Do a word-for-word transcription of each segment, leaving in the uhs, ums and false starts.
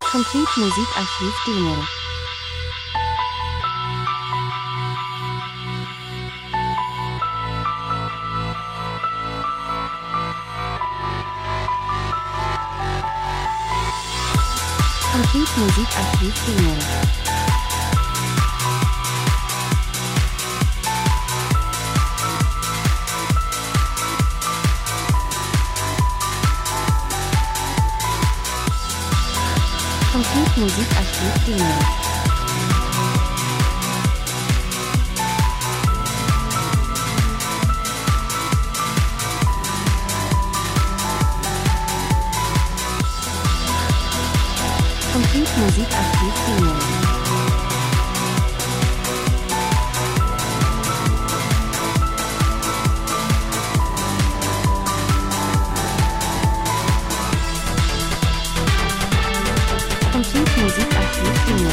Complete Musikarchiv Demo. Complete Musikarchiv Demo. Complete Musikarchiv Demo. Complete Musikarchiv Demo. Complete Musikarchiv Demo.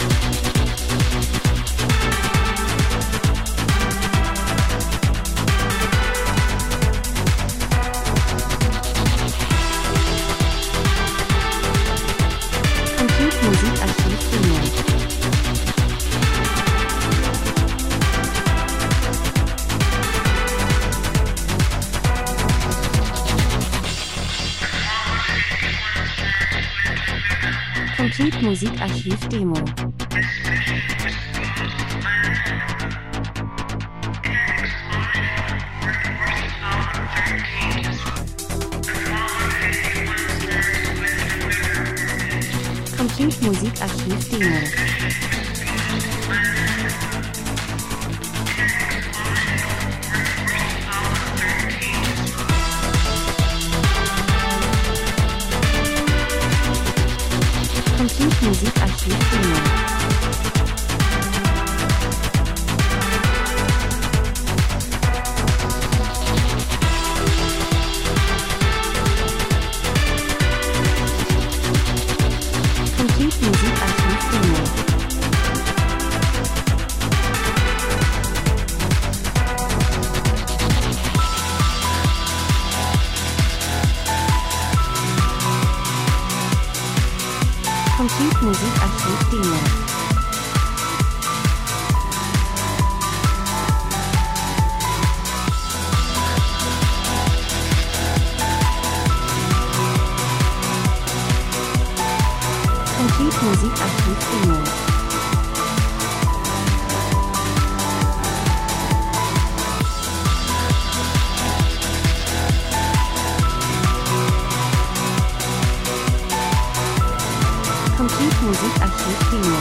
Complete Musikarchiv Demo. Complete Musikarchiv Demo. Complete Musikarchiv Demo. Complete Musikarchiv Demo. Complete Musikarchiv Demo. Complete Musikarchiv Demo. Complete Musikarchiv Demo. Complete Musikarchiv Demo.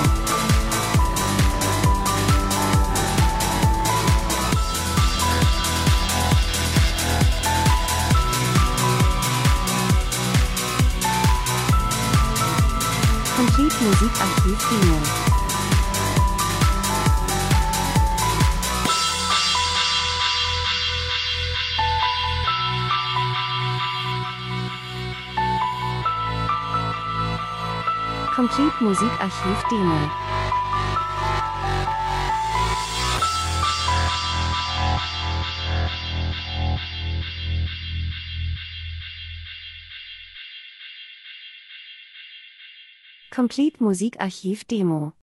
Complete Musikarchiv Demo. Complete Musikarchiv Demo. Complete Musikarchiv Demo.